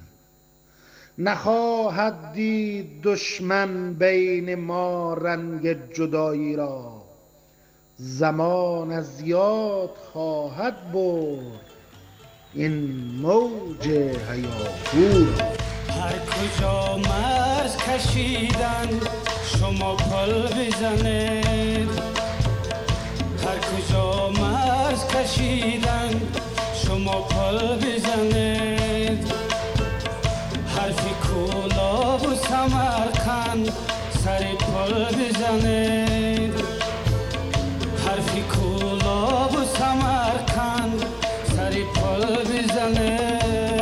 نخواهد دید دشمن بین ما رنگ جدایی را. زمان از یاد خواهد برد این موج هیاهو را. هر کجا مرز کشیدن شما پل بزنید، هر کجا مرز کشیدن شما پل بزنید. حرفی کلاه و سمرقند سر پل بزنید، حرفی کلاه و سمرقند سر پل بزنید.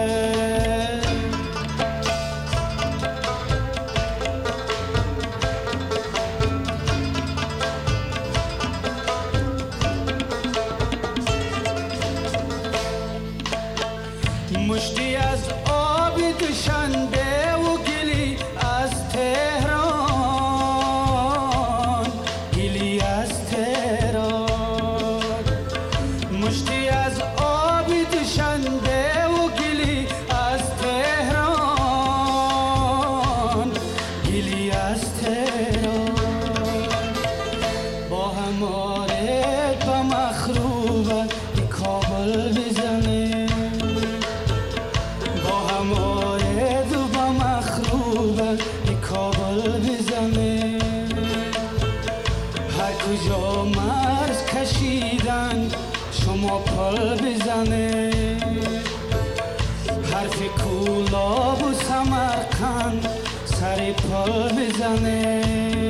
مشتی از آب دوشنبه و گلی از تهران، گلی از تهران. مشتی از آب دوشنبه و گلی از تهران، گلی از تهران. با هماره با مخروبه به کابل بزنه، کجا مرز کشیدن شما پل بزنه. حرف کلاه و سمرقند سر پل بزنه،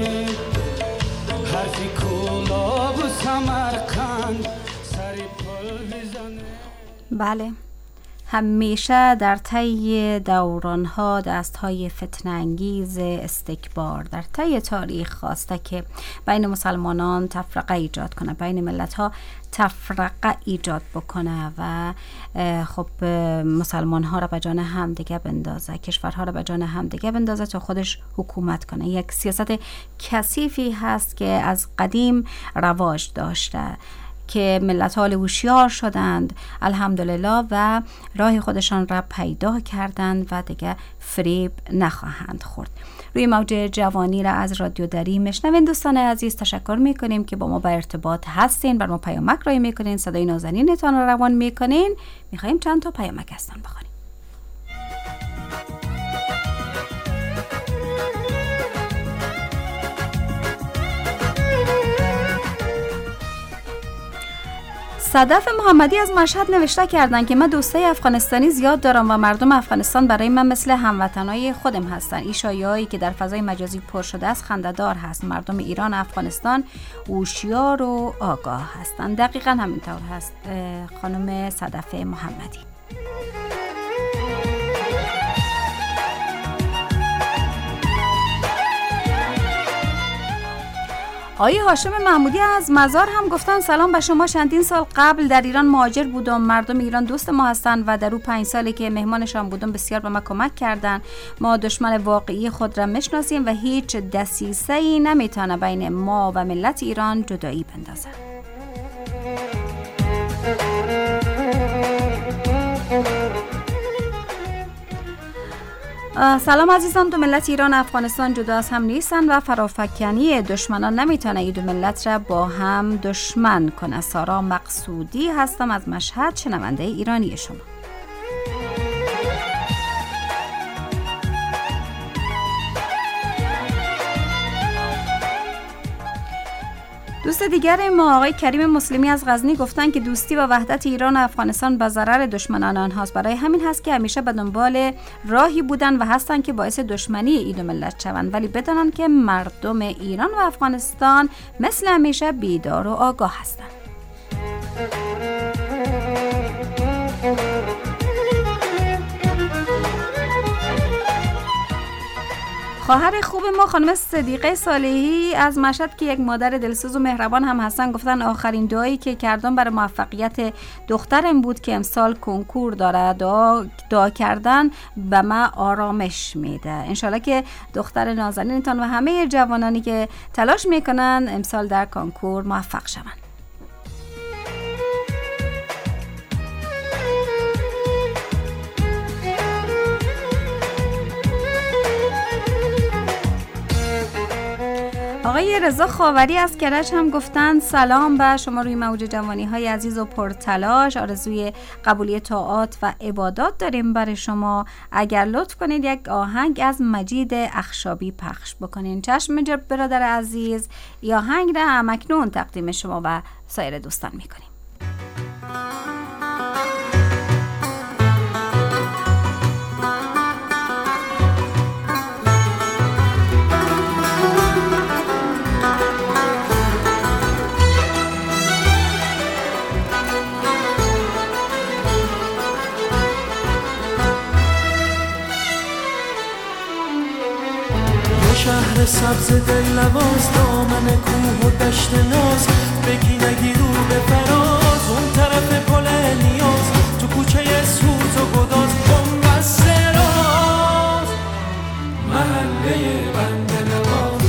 حرف کلاه و سمرقند سر پل بزنه. بله، همیشه در طی دوران‌ها دست‌های فتنه‌انگیز استکبار در طی تاریخ خواسته که بین مسلمانان تفرقه ایجاد کنه، بین ملت‌ها تفرقه ایجاد بکنه و خب مسلمان‌ها را به جان همدیگه بندازه، کشورها را به جان همدیگه بندازه تا خودش حکومت کنه. یک سیاست کثیفی هست که از قدیم رواج داشته که ملت ها هوشیار شدند الحمدلله و راه خودشان را پیدا کردند و دیگه فریب نخواهند خورد. روی موج جوانی را از رادیو دری میشنوین. دوستان عزیز تشکر میکنیم که با ما به ارتباط هستین، بر ما پیامک رای میکنین، صدای نازنینتان را روان میکنین. میخواییم چند تا پیامک هستن بخونیم. صدف محمدی از مشهد نوشته کردن که من دوستای افغانستانی زیاد دارم و مردم افغانستان برای من مثل هموطنای خودم هستن. این شایعه‌ای که در فضای مجازی پر شده است خنده‌دار هست. مردم ایران و افغانستان هوشیار و آگاه هستند. دقیقاً همینطور هست خانم صدف محمدی. آقای هاشم محمودی از مزار هم گفتن سلام به شما. چندین سال قبل در ایران مهاجر بودم. مردم ایران دوست ما هستند و در او 5 سالی که مهمانشان بودم بسیار به ما کمک کردند. ما دشمن واقعی خود را میشناسیم و هیچ دسیسه‌ای نمیتونه بین ما و ملت ایران جدایی بندازه. سلام عزیزان، دو ملت ایران و افغانستان جدا از هم نیستند و فرافکنی دشمنان نمیتونه این دو ملت را با هم دشمن کنه. سارا مقصودی هستم از مشهد، شنونده ایرانی شما. دوست دیگر ما آقای کریم مسلمی از غزنی گفتن که دوستی و وحدت ایران و افغانستان به ضرر دشمنان آنهاست. برای همین هست که همیشه به دنبال راهی بودن و هستن که باعث دشمنی این دو ملت شوند، ولی بدانن که مردم ایران و افغانستان مثل همیشه بیدار و آگاه هستند. خواهر خوب ما خانم صدیقه صالحی از مشهد که یک مادر دلسوز و مهربان هم هستن گفتن آخرین دعایی که کردم برای موفقیت دخترم بود که امسال کنکور داره. دعا کردن به ما آرامش میده. انشالله که دختر نازنینتان و همه جوانانی که تلاش میکنن امسال در کنکور موفق شوند. آقای رضا خاوری از کرج هم گفتن سلام به شما روی موج جوانی های عزیز و پرتلاش. آرزوی قبولی طاعات و عبادات داریم برای شما. اگر لطف کنید یک آهنگ از مجید اخشابی پخش بکنین. چشم برادر عزیز، یا آهنگ را همکنون تقدیم شما و سایر دوستان میکنیم. شهر سبز دلنواز، دامن کوه و دشت ناز، بگی نگی رو به فراز، اون طرف پل نیاز، تو کوچه سوز و گداز، بنبست راز، محله بنده نواز.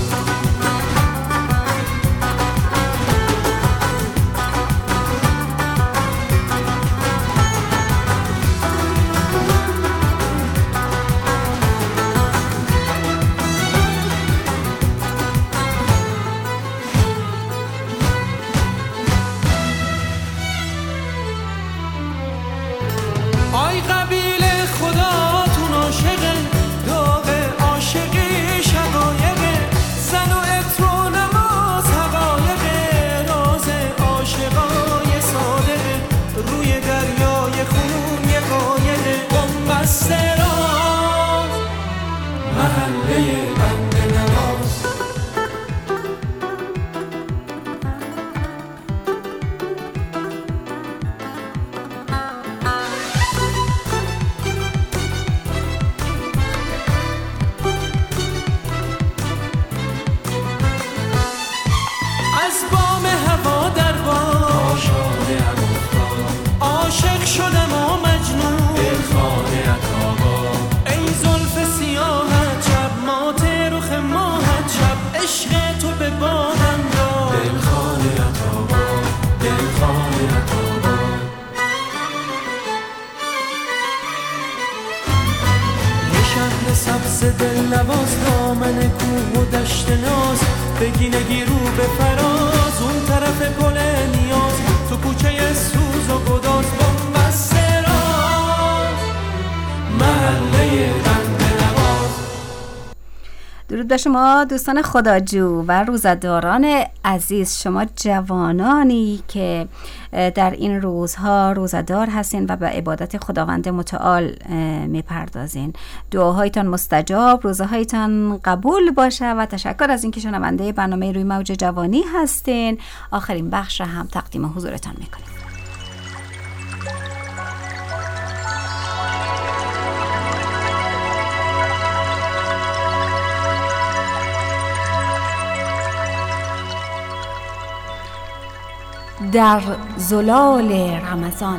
دلنواز، دامن کوه و دشت ناز، بگی نگی رو به فراز، اون طرف پل نیاز، تو کوچه سوز و گداز، بنبست راز، محله بنده نواز. درود به شما دوستان خداجو و روزداران عزیز، شما جوانانی که در این روزها روزدار هستین و به عبادت خداوند متعال میپردازین. دعاهایتان مستجاب، روزهایتان قبول باشه و تشکر از اینکه شنونده برنامه روی موج جوانی هستین. آخرین بخش هم تقدیم حضورتان میکنیم. در زلال رمضان.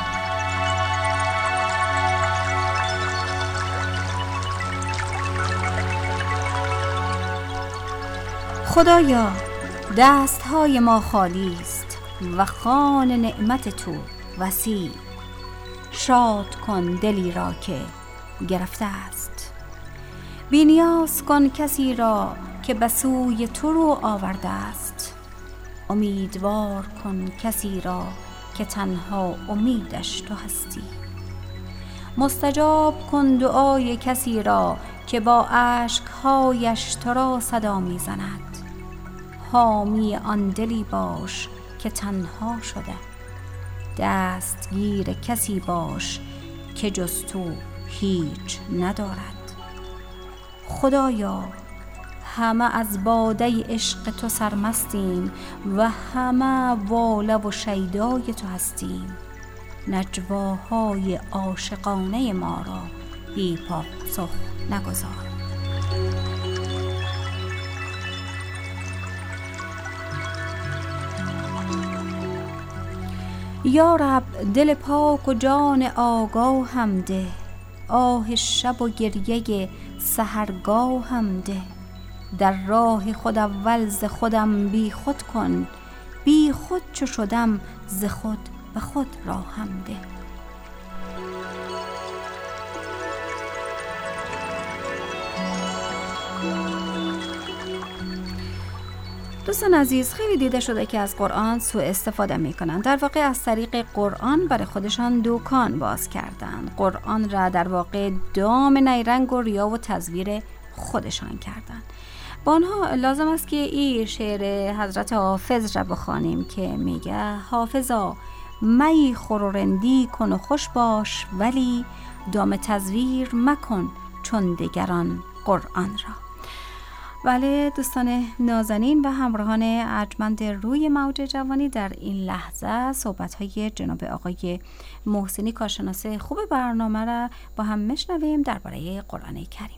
خدایا دستهای ما خالی است و خوان نعمت تو وسیع. شاد کن دلی را که گرفته است، بی‌نیاز کن کسی را که به سوی تو رو آورده است. امیدوار کن کسی را که تنها امیدش تو هستی. مستجاب کن دعای کسی را که با اشک‌هایش تو را صدا می‌زند. حامی آن دلی باش که تنها شده، دستگیر کسی باش که جز تو هیچ ندارد. خدایا همه از باده عشق تو سرمستیم و همه واله و شیدای تو هستیم. نجواهای عاشقانه ما را بی پاسخ نگذار. یا رب دل پاک و جان آگاه هم ده، آه شب و گریه سحرگاه هم ده. در راه خود اول ز خودم بی خود کن، بی خود چو شدم ز خود به خود راهم ده. دوستان عزیز، خیلی دیده شده که از قرآن سوء استفاده میکنن. در واقع از طریق قرآن برای خودشان دکان باز کردن. قرآن را در واقع دام نیرنگ و ریا و تزویر خودشان کردن. با آنها لازم است که این شعر حضرت حافظ را بخوانیم که میگه: حافظا می خور و رندی کن و خوش باش، ولی دام تزویر مکن چون دگران قرآن را. بله دوستان نازنین و همراهان ارجمند روی موج جوانی، در این لحظه صحبت‌های جناب آقای محسنی کارشناس خوب برنامه را با هم میشنویم درباره قرآن کریم.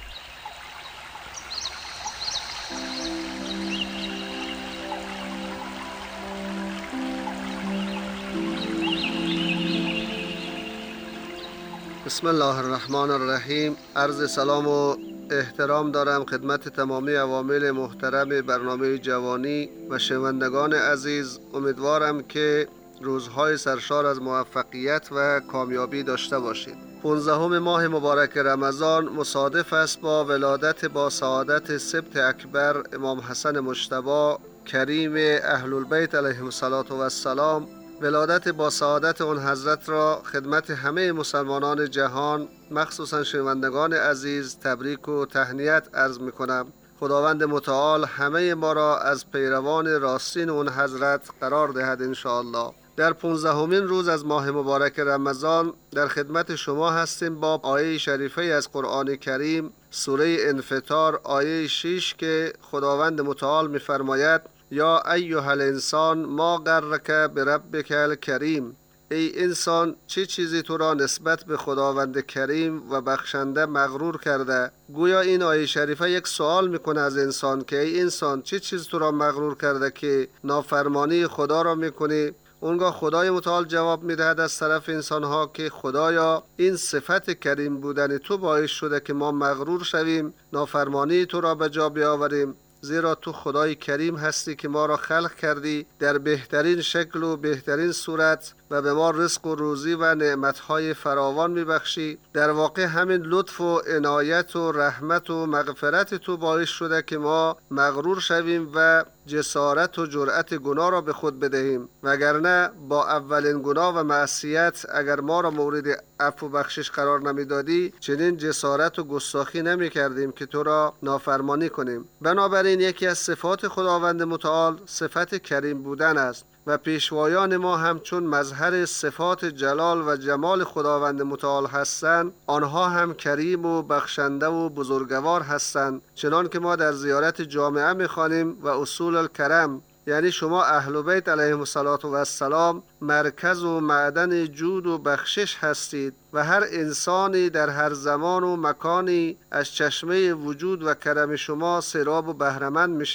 بسم الله الرحمن الرحیم. عرض سلام و احترام دارم خدمت تمامی عوامل محترم برنامه جوانی و شنوندگان عزیز. امیدوارم که روزهای سرشار از موفقیت و کامیابی داشته باشید. 15 ماه مبارک رمضان مصادف است با ولادت با سعادت سبط اکبر امام حسن مجتبی کریم اهل البیت علیهم السلام. ولادت با سعادت اون حضرت را خدمت همه مسلمانان جهان مخصوصا شنوندگان عزیز تبریک و تهنیت عرض میکنم. خداوند متعال همه ما را از پیروان راستین اون حضرت قرار دهد انشاءالله. در 15مین روز از ماه مبارک رمضان در خدمت شما هستیم با آیه شریفه از قرآن کریم، سوره انفطار آیه 6 که خداوند متعال میفرماید: یا ایها الانسان ما غرک بربک الکریم. ای انسان چه چیزی تو را نسبت به خداوند کریم و بخشنده مغرور کرده؟ گویا این آیه شریفه یک سوال میکنه از انسان که ای انسان چه چیز تو را مغرور کرده که نافرمانی خدا را میکنی؟ اونگاه خدای متعال جواب میدهد از طرف انسانها که خدایا این صفت کریم بودن تو باعث شده که ما مغرور شویم، نافرمانی تو را به جا بیاوریم، زیرا تو خدای کریم هستی که ما را خلق کردی در بهترین شکل و بهترین صورت و به ما رزق و روزی و نعمتهای فراوان میبخشی. در واقع همین لطف و عنایت و رحمت و مغفرت تو باعث شده که ما مغرور شویم و جسارت و جرأت گناه را به خود بدهیم، وگرنه با اولین گناه و معصیت اگر ما را مورد عفو و بخشش قرار نمیدادی چنین جسارت و گستاخی نمی کردیم که تو را نافرمانی کنیم. بنابراین یکی از صفات خداوند متعال صفت کریم بودن است و پیشوایان ما همچون مظهر صفات جلال و جمال خداوند متعال هستند، آنها هم کریم و بخشنده و بزرگوار هستند، چنان که ما در زیارت جامعه می‌خوانیم و اصول الکرم، یعنی شما اهل بیت علیهم السلام مرکز و معدن جود و بخشش هستید و هر انسانی در هر زمان و مکانی از چشمه وجود و کرم شما سراب و بهره‌مند میشه.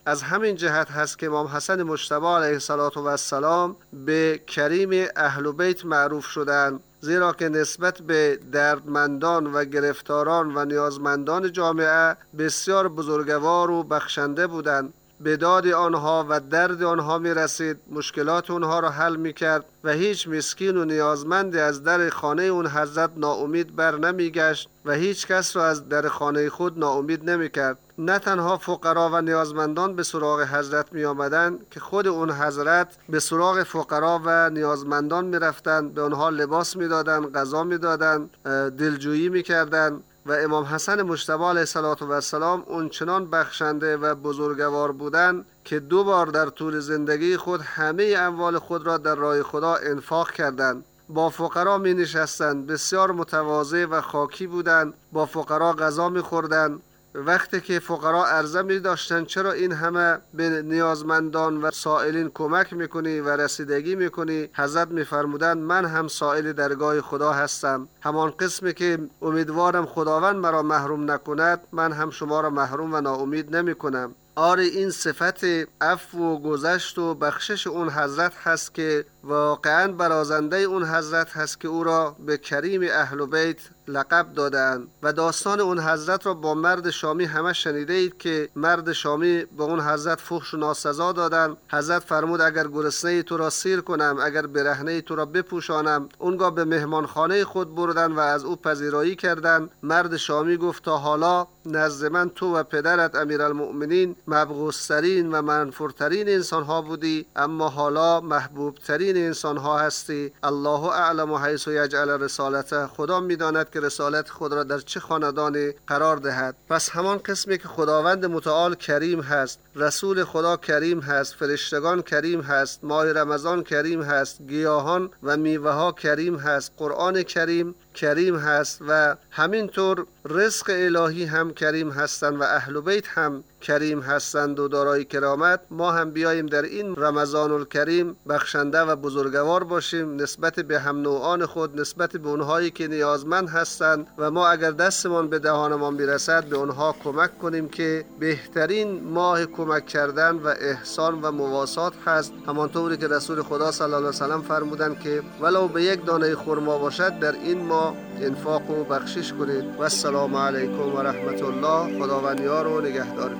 از همین جهت هست که امام حسن مجتبی علیه السلام به کریم اهل بیت معروف شدند، زیرا که نسبت به دردمندان و گرفتاران و نیازمندان جامعه بسیار بزرگوار و بخشنده بودند. به داد آنها و درد آنها می رسید، مشکلات آنها را حل می کرد و هیچ مسکین و نیازمندی از در خانه اون حضرت ناامید بر نمی گشت و هیچ کس را از در خانه خود ناامید نمی کرد. نه تنها فقرا و نیازمندان به سراغ حضرت می آمدند که خود اون حضرت به سراغ فقرا و نیازمندان می رفتند، به آنها لباس می دادند، غذا می دادند، دلجویی می کردند. و امام حسن مجتبی علیه السلام اونچنان بخشنده و بزرگوار بودند که 2 بار در طول زندگی خود همه اموال خود را در راه خدا انفاق کردند. با فقرا می نشستند، بسیار متواضع و خاکی بودند، با فقرا غذا می خوردند. وقتی که فقرا عرضه می داشتند چرا این همه به نیازمندان و سائلین کمک میکنی و رسیدگی میکنی، حضرت میفرمودند من هم سائل درگاه خدا هستم، همان قسمی که امیدوارم خداوند مرا محروم نکند، من هم شما را محروم و ناامید نمیکنم. آره این صفت عفو و گذشت و بخشش اون حضرت هست که واقعا برازنده اون حضرت هست که او را به کریم اهل بیت لقب دادند. و داستان اون حضرت را با مرد شامی همه شنیده اید که مرد شامی به اون حضرت فحش و ناسزا دادند. حضرت فرمود اگر گرسنه تو را سیر کنم، اگر برهنه تو را بپوشانم. اونگاه به مهمانخانه خود بردند و از او پذیرایی کردند. مرد شامی گفت تا حالا نزد من تو و پدرت امیرالمؤمنین مبغوث‌ترین و منفورترین انسان ها بودی، اما حالا محبوب ترین انسان ها هستی. الله اعلم حیث یجعل رسالته، خدا میداند که رسالت خود را در چه خاندانی قرار دهد. پس همان قسمی که خداوند متعال کریم هست، رسول خدا کریم هست، فرشتگان کریم هست، ماه رمضان کریم هست، گیاهان و میوه ها کریم هست، قرآن کریم هست و همینطور رزق الهی هم کریم هستند و اهل بیت هم کریم هستند و دارای کرامت. ما هم بیاییم در این رمضان الکریم بخشنده و بزرگوار باشیم نسبت به هم نوعان خود، نسبت به اونهایی که نیازمند هستند و ما اگر دستمان به دهانمان برسد به اونها کمک کنیم که بهترین ماه کمک کردن و احسان و مواسات هست. همانطوری که رسول خدا صلی الله علیه و سلم فرمودند که ولو به 1 دانه خرما باشد در این ماه انفاق و بخشش کنید. و السلام علیکم و رحمت الله. خداوند یار و نگهدار.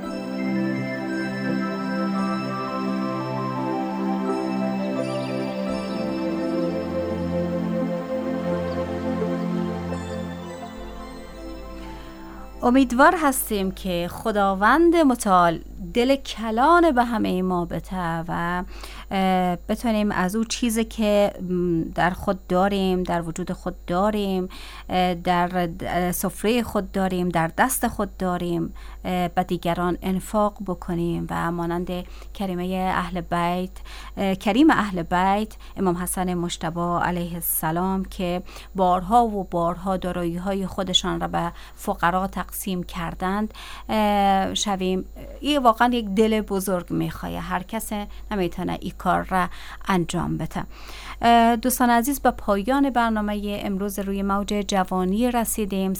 امیدوار هستیم که خداوند متعال دل کلان به همه ما بده و بتونیم از او چیزی که در خود داریم، در وجود خود داریم، در سفره خود داریم، در دست خود داریم، به دیگران انفاق بکنیم و مانند کریم اهل بیت امام حسن مجتبی علیه السلام که بارها و بارها دارایی های خودشان را به فقرا تقسیم کردند شویم. این واقعا یک دل بزرگ میخواه، هر کس نمیتونه این کار را انجام بده. دوستان عزیز به پایان برنامه امروز روی موج جوانی رسیدیم.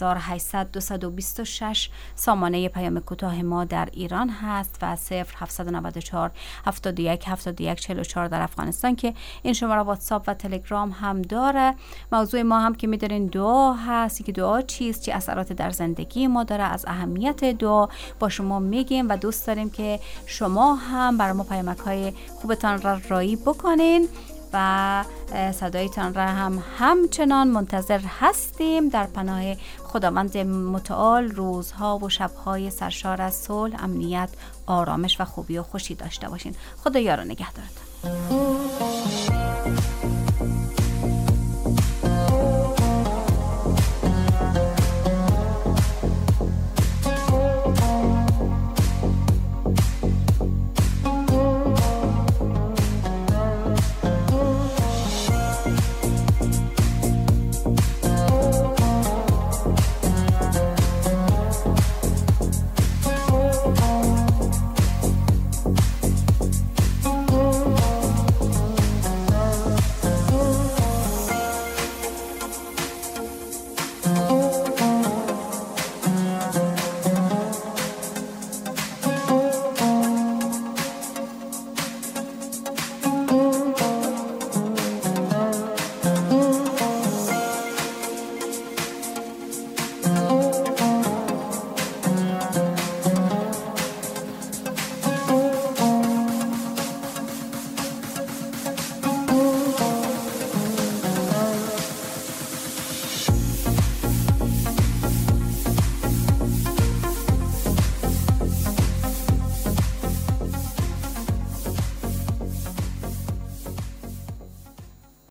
3800 سامانه پیام کوتاه ما در ایران هست و 0794 71 71 44 در افغانستان که این شماره واتساپ و تلگرام هم داره. موضوع ما هم که میدارین دعا هست که دعا چیست، چه اثرات در زندگی ما داره، از اهمیت دعا با شما میگیم و دوست داریم که شما هم برای ما پیامک های خوبتان را رایی بکنین و صدایتان را هم همچنان منتظر هستیم. در پناه خداوند متعال روزها و شبهای سرشار از صلح، امنیت، آرامش و خوبی و خوشی داشته باشین. خدا یار و نگهدارتون.